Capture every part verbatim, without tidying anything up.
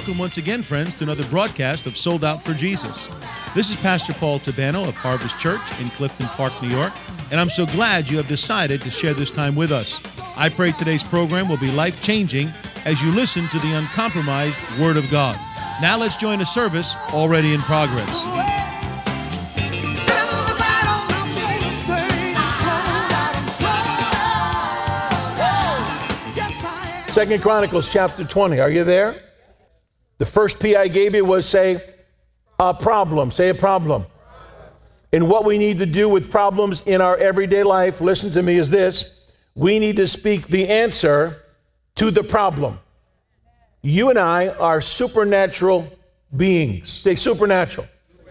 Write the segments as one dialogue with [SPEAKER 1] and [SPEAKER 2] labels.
[SPEAKER 1] Welcome once again, friends, to another broadcast of Sold Out for Jesus. This is Pastor Paul Tabano of Harvest Church in Clifton Park, New York, and I'm so glad you have decided to share this time with us. I pray today's program will be life-changing as you listen to the uncompromised Word of God. Now let's join a service already in progress.
[SPEAKER 2] Second Chronicles chapter twenty. Are you there? The first P I gave you was say a problem. Say a problem. And what we need to do with problems in our everyday life, listen to me, is this. We need to speak the answer to the problem. You and I are supernatural beings. Say supernatural.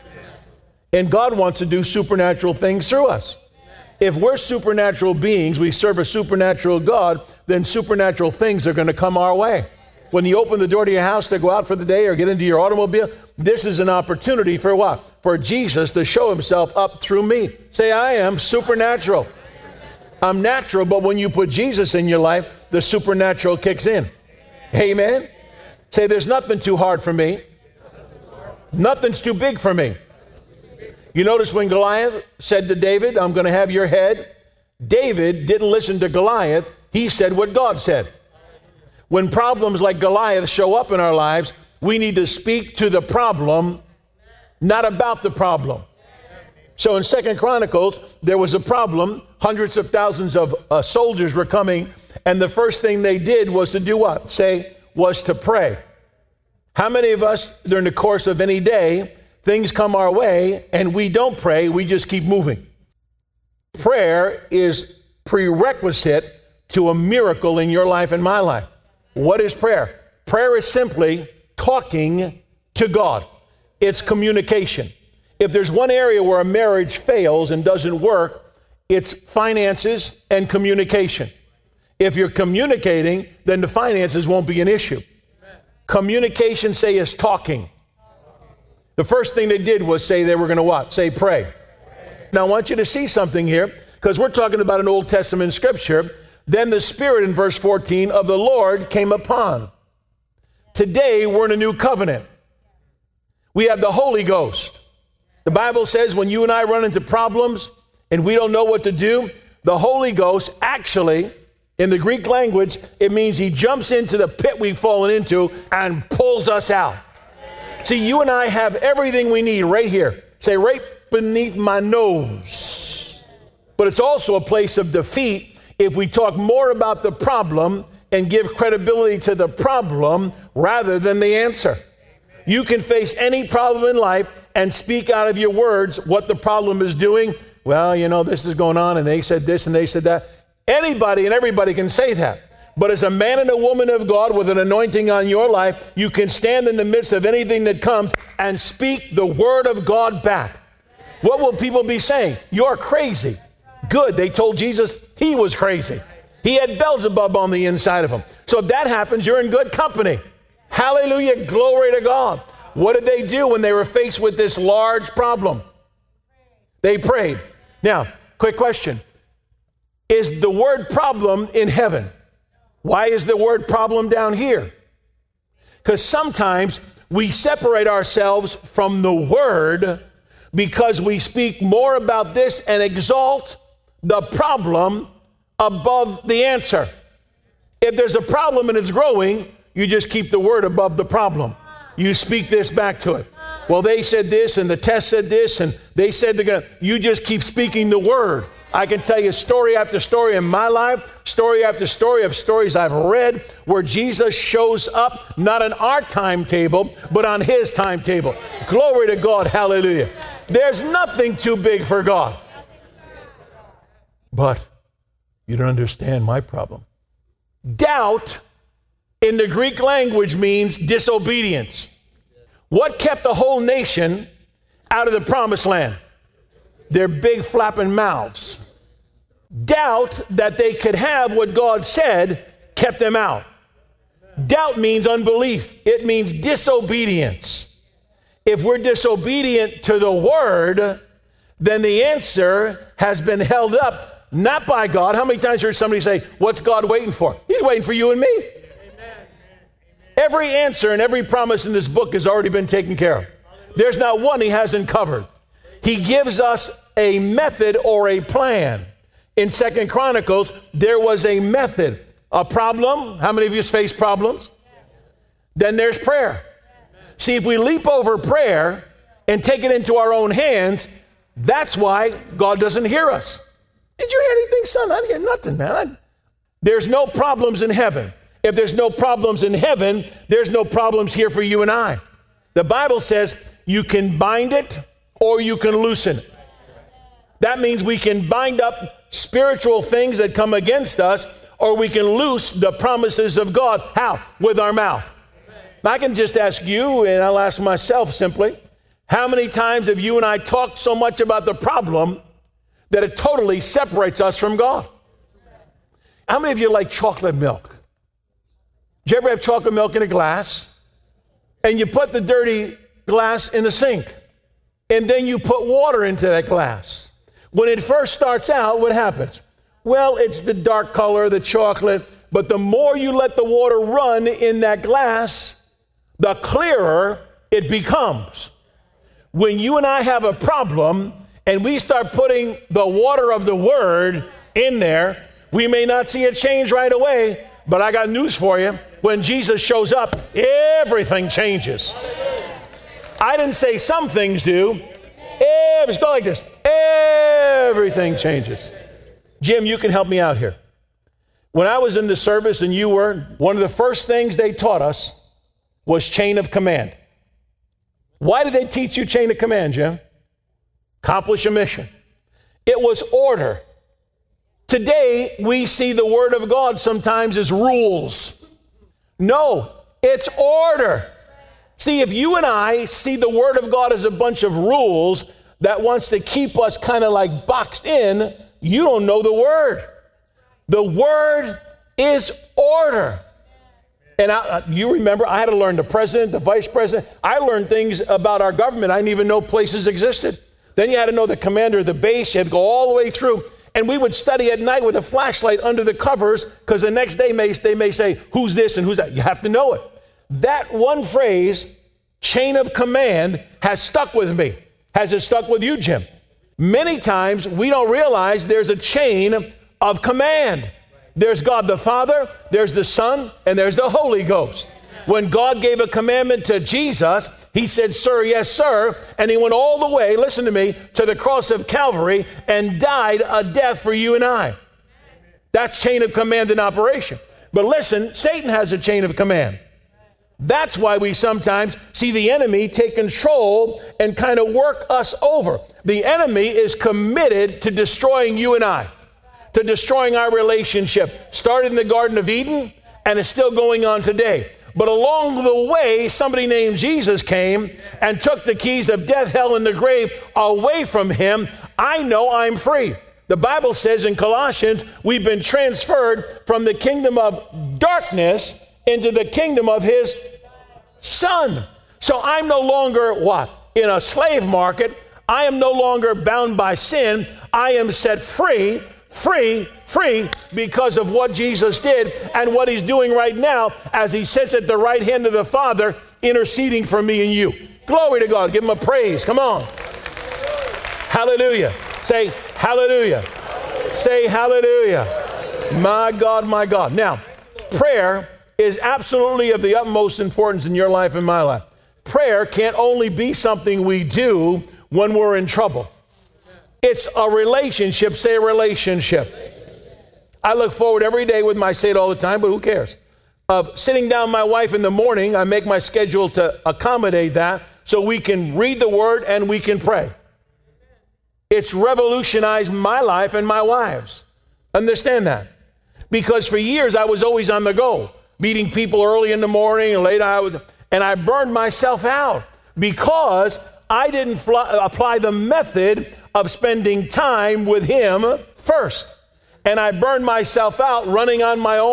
[SPEAKER 2] And God wants to do supernatural things through us. If we're supernatural beings, we serve a supernatural God, then supernatural things are going to come our way. When you open the door to your house to go out for the day or get into your automobile, this is an opportunity for what? For Jesus to show himself up through me. Say, I am supernatural. I'm natural, but when you put Jesus in your life, the supernatural kicks in. Amen? Say, there's nothing too hard for me. Nothing's too big for me. You notice when Goliath said to David, I'm going to have your head, David didn't listen to Goliath. He said what God said. When problems like Goliath show up in our lives, we need to speak to the problem, not about the problem. So in Second Chronicles, there was a problem. Hundreds of thousands of uh, soldiers were coming, and the first thing they did was to do what? Say, was to pray. How many of us, during the course of any day, things come our way and we don't pray, we just keep moving? Prayer is prerequisite to a miracle in your life and my life. What is prayer? Prayer is simply talking to God. It's communication. If there's one area where a marriage fails and doesn't work, it's finances and communication. If you're communicating, then the finances won't be an issue. Communication, say, is talking. The first thing they did was say they were going to what? Say pray. Now I want you to see something here, because we're talking about an Old Testament scripture. Then the Spirit in verse fourteen of the Lord came upon. Today we're in a new covenant. We have the Holy Ghost. The Bible says when you and I run into problems and we don't know what to do, the Holy Ghost actually, in the Greek language, it means he jumps into the pit we've fallen into and pulls us out. See, you and I have everything we need right here. Say, right beneath my nose. But it's also a place of defeat if we talk more about the problem and give credibility to the problem rather than the answer. You can face any problem in life and speak out of your words what the problem is doing. Well, you know, this is going on, and they said this and they said that. Anybody and everybody can say that. But as a man and a woman of God with an anointing on your life, you can stand in the midst of anything that comes and speak the word of God back. What will people be saying? You're crazy. Good. They told Jesus he was crazy. He had Beelzebub on the inside of him. So if that happens, you're in good company. Hallelujah. Glory to God. What did they do when they were faced with this large problem? They prayed. Now, quick question. Is the word problem in heaven? Why is the word problem down here? Because sometimes we separate ourselves from the word because we speak more about this and exalt the problem above the answer. If there's a problem and it's growing, you just keep the word above the problem. You speak this back to it. Well, they said this and the test said this and they said they're gonna, you just keep speaking the word. I can tell you story after story in my life, story after story of stories I've read where Jesus shows up, not on our timetable, but on his timetable. Glory to God, hallelujah. There's nothing too big for God. But you don't understand my problem. Doubt in the Greek language means disobedience. What kept the whole nation out of the promised land? Their big flapping mouths. Doubt that they could have what God said kept them out. Doubt means unbelief. It means disobedience. If we're disobedient to the word, then the answer has been held up, not by God. How many times heard somebody say, what's God waiting for? He's waiting for you and me. Every answer and every promise in this book has already been taken care of. There's not one he hasn't covered. He gives us a method or a plan. In Second Chronicles, there was a method, a problem. How many of you face problems? Then there's prayer. See, if we leap over prayer and take it into our own hands, that's why God doesn't hear us. Did you hear anything, son? I didn't hear nothing, man. There's no problems in heaven. If there's no problems in heaven, there's no problems here for you and I. The Bible says you can bind it or you can loosen it. That means we can bind up spiritual things that come against us, or we can loose the promises of God. How? With our mouth. I can just ask you, and I'll ask myself simply, how many times have you and I talked so much about the problem that it totally separates us from God? How many of you like chocolate milk? Did you ever have chocolate milk in a glass? And you put the dirty glass in the sink, and then you put water into that glass. When it first starts out, what happens? Well, it's the dark color, the chocolate, but the more you let the water run in that glass, the clearer it becomes. When you and I have a problem and we start putting the water of the word in there, we may not see a change right away, but I got news for you. When Jesus shows up, everything changes. I didn't say some things do. Let's go like this. Everything changes. Jim, you can help me out here. When I was in the service and you were, one of the first things they taught us was chain of command. Why did they teach you chain of command, Jim? Accomplish a mission. It was order. Today, we see the Word of God sometimes as rules. No, it's order. See, if you and I see the Word of God as a bunch of rules that wants to keep us kind of like boxed in, you don't know the Word. The Word is order. And I, you remember, I had to learn the president, the vice president. I learned things about our government I didn't even know places existed. Then you had to know the commander of the base. You had to go all the way through. And we would study at night with a flashlight under the covers, because the next day may, they may say, who's this and who's that? You have to know it. That one phrase, chain of command, has stuck with me. Has it stuck with you, Jim? Many times we don't realize there's a chain of command. There's God the Father, there's the Son, and there's the Holy Ghost. When God gave a commandment to Jesus, he said, sir, yes, sir. And he went all the way, listen to me, to the cross of Calvary and died a death for you and I. That's chain of command in operation. But listen, Satan has a chain of command. That's why we sometimes see the enemy take control and kind of work us over. The enemy is committed to destroying you and I, to destroying our relationship. Started in the Garden of Eden, and it's still going on today. But along the way, somebody named Jesus came and took the keys of death, hell, and the grave away from him. I know I'm free. The Bible says in Colossians, we've been transferred from the kingdom of darkness into the kingdom of his Son. So I'm no longer what? In a slave market. I am no longer bound by sin. I am set free, free, free because of what Jesus did and what he's doing right now as he sits at the right hand of the Father interceding for me and you. Glory to God. Give him a praise. Come on. Hallelujah. Say hallelujah. Say hallelujah. My God, my God. Now, prayer is absolutely of the utmost importance in your life and my life. Prayer can't only be something we do when we're in trouble. It's a relationship. Say a relationship. I look forward every day with my, I say it all the time, but who cares? Of sitting down with my wife in the morning. I make my schedule to accommodate that so we can read the word and we can pray. It's revolutionized my life and my wife's. Understand that. Because for years I was always on the go, meeting people early in the morning and late out, and I burned myself out because I didn't fly, apply the method of spending time with him first. And I burned myself out running on my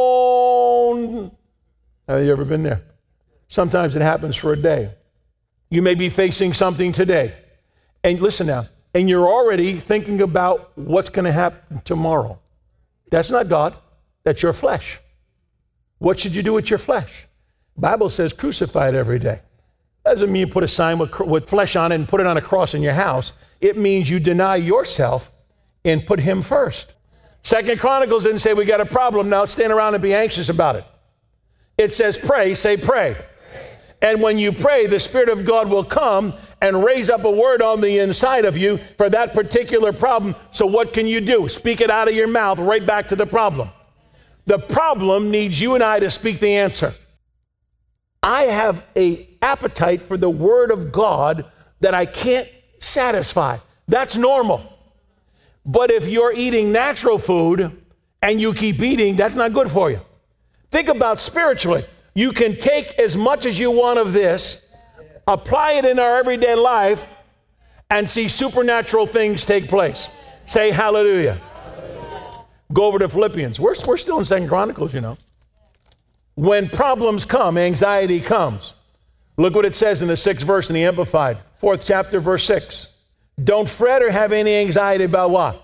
[SPEAKER 2] own. Have you ever been there? Sometimes it happens for a day. You may be facing something today. And listen now, and you're already thinking about what's going to happen tomorrow. That's not God. That's your flesh. What should you do with your flesh? Bible says crucify it every day. Doesn't mean you put a sign with, with flesh on it and put it on a cross in your house. It means you deny yourself and put him first. Second Chronicles didn't say we got a problem, now stand around and be anxious about it. It says pray, say pray. And when you pray, the Spirit of God will come and raise up a word on the inside of you for that particular problem. So what can you do? Speak it out of your mouth right back to the problem. The problem needs you and I to speak the answer. I have an appetite for the Word of God that I can't satisfy. That's normal. But if you're eating natural food and you keep eating, that's not good for you. Think about spiritually. You can take as much as you want of this, apply it in our everyday life, and see supernatural things take place. Say hallelujah. Hallelujah. Go over to Philippians. We're, we're still in Second Chronicles, you know. When problems come, anxiety comes. Look what it says in the sixth verse in the Amplified, fourth chapter, verse six. Don't fret or have any anxiety about what?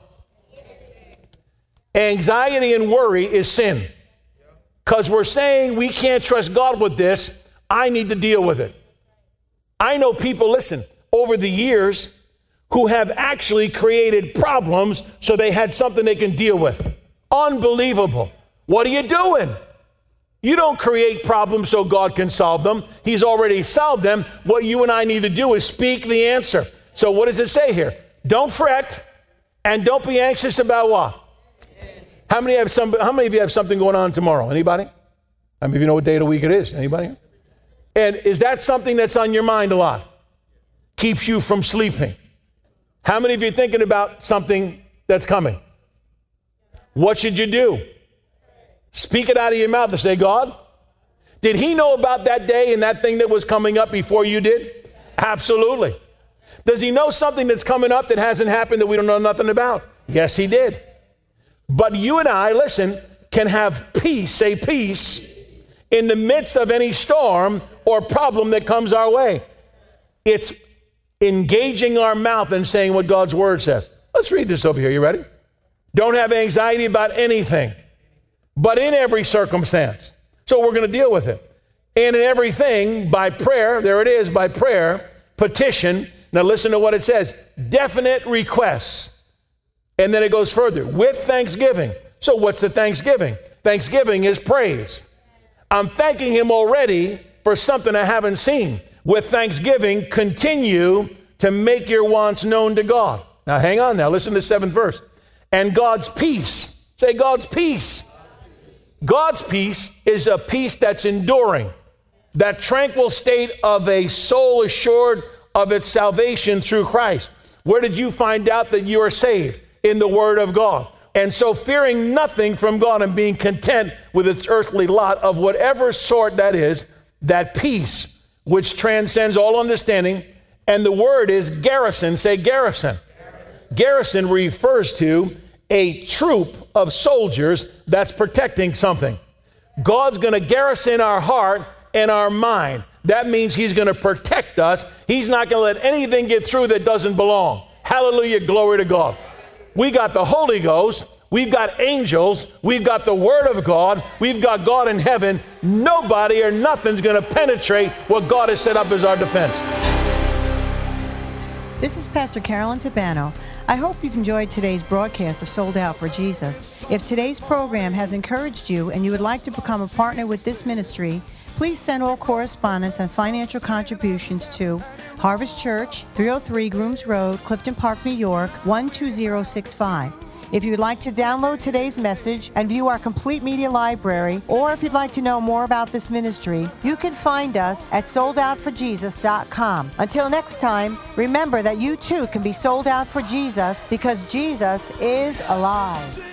[SPEAKER 2] Anxiety and worry is sin. Because we're saying we can't trust God with this, I need to deal with it. I know people, listen, over the years who have actually created problems so they had something they can deal with. Unbelievable. What are you doing? You don't create problems so God can solve them. He's already solved them. What you and I need to do is speak the answer. So what does it say here? Don't fret and don't be anxious about what? How many have some? How many of you have something going on tomorrow? Anybody? How many of you know what day of the week it is? Anybody? And is that something that's on your mind a lot? Keeps you from sleeping. How many of you are thinking about something that's coming? What should you do? Speak it out of your mouth and say, God, did he know about that day and that thing that was coming up before you did? Absolutely. Does he know something that's coming up that hasn't happened that we don't know nothing about? Yes, he did. But you and I, listen, can have peace, say peace, in the midst of any storm or problem that comes our way. It's engaging our mouth and saying what God's word says. Let's read this over here. You ready? Don't have anxiety about anything, but in every circumstance. So we're going to deal with it. And in everything, by prayer, there it is, by prayer, petition. Now listen to what it says. Definite requests. And then it goes further, with thanksgiving. So what's the thanksgiving? Thanksgiving is praise. I'm thanking him already for something I haven't seen. With thanksgiving, continue to make your wants known to God. Now hang on now, listen to the seventh verse. And God's peace, say God's peace. God's peace is a peace that's enduring. That tranquil state of a soul assured of its salvation through Christ. Where did you find out that you are saved? In the Word of God. And so fearing nothing from God and being content with its earthly lot of whatever sort that is, that peace which transcends all understanding, and the word is garrison. Say garrison. Garrison, garrison refers to a troop of soldiers that's protecting something. God's going to garrison our heart and our mind. That means he's going to protect us. He's not going to let anything get through that doesn't belong. Hallelujah, glory to God. We got the Holy Ghost, we've got angels, we've got the Word of God, we've got God in heaven. Nobody or nothing's going to penetrate what God has set up as our defense.
[SPEAKER 3] This is Pastor Carolyn Tabano. I hope you've enjoyed today's broadcast of Sold Out for Jesus. If today's program has encouraged you and you would like to become a partner with this ministry, please send all correspondence and financial contributions to Harvest Church, three oh three Grooms Road, Clifton Park, New York, one two zero six five. If you'd like to download today's message and view our complete media library, or if you'd like to know more about this ministry, you can find us at sold out for jesus dot com. Until next time, remember that you too can be sold out for Jesus because Jesus is alive.